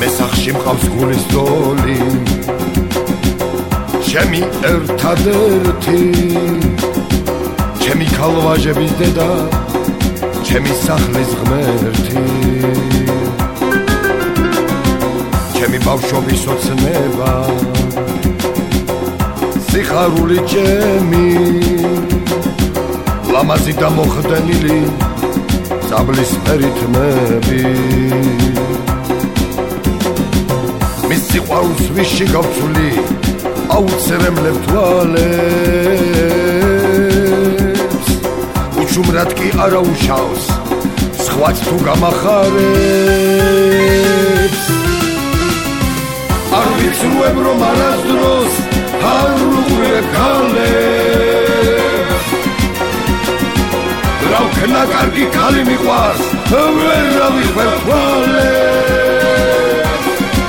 მესახში მყავს გულის დოლი ჩემი ერთადერთი ჩემი ქალვაჟების დედა ჩემი სახლის ღმერთი ჩემი ბავშვობის ოცნება სიხარული ჩემი ლამაზი და მოხდენილი საბლის რითმები მის სიყვარულს ვიში გავცვლი აუცრემლებ თვალებს უჩუმრად კი არა უშავს სხვაც თუ გამახარებს არ ვიცრუებ რომ არასდროს არ უყურებ ქალებს რა ვქნა კარგი ქალი მიყვარს ვერ ავიხვევ თვალებს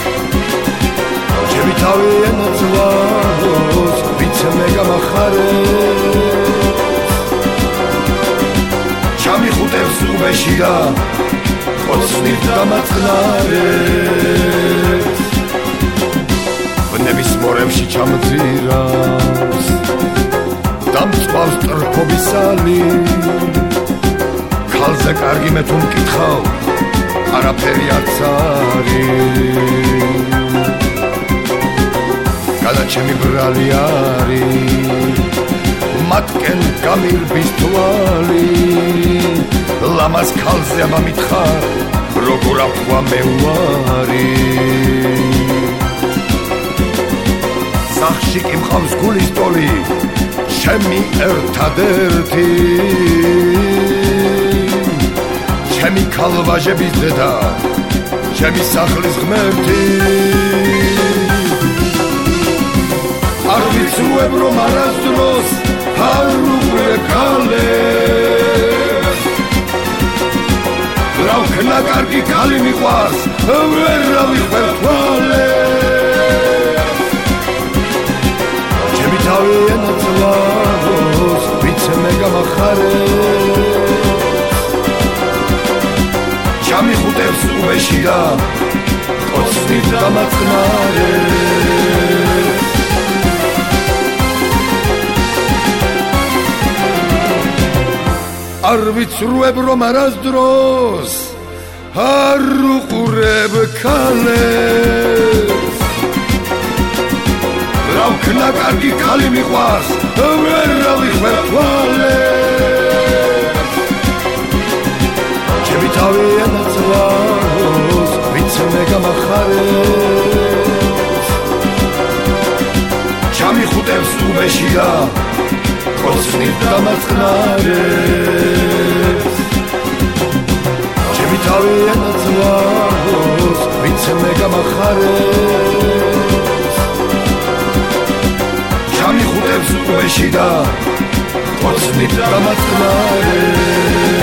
ჩემი თავი ენაცვლავს ვიცე მე გამახარებს ჩამიხუტებს უბეში და ოცნით დამაწყნარებს ბნების მორევში ჩამძირავს დამწვავს ტრფობის სალი ქალზე კარგი მე თუ მკითხავ არაფერი არც არის გადაჩემი ბრალი არის მათკენ გამირბის თვალი ლამაზ ქალზე ამამითხარ როგორ აფვა მე უარი სახში კი მყავს გულის ტოლი ჩემი ერთადერთი ჩემი ქალვაჟების დედა ჩემი სახლის ღმერთი არ ვიცრუებ რომ არასდროს არ უყურებ ქალებს რა ვქნა კარგი ქალი მიყვარს ვერ ავიხვევ თვალებს ჩემი თავი ენაცვლავს ვიცე მე გამახარებს ჩამიხუტებს უბეში და ოცნით დამაწყნარებს არ ვიცრუებ რომ არასდროს არ უყურებ ქალებს რა ვქნა კარგი ქალი მიყვარს ვერ ავიხვევ თვალებს ჩემი თავი ენაცვლავს ვიცე მე გამახარებს ჩამიხუტებს უბეში და ოცნით დამაწყნარებს ჩემი თავი ენაცვლავს ვიცე მე გამახარებს ჩამიხუტებს უბეში და ოცნით დამაწყნარებს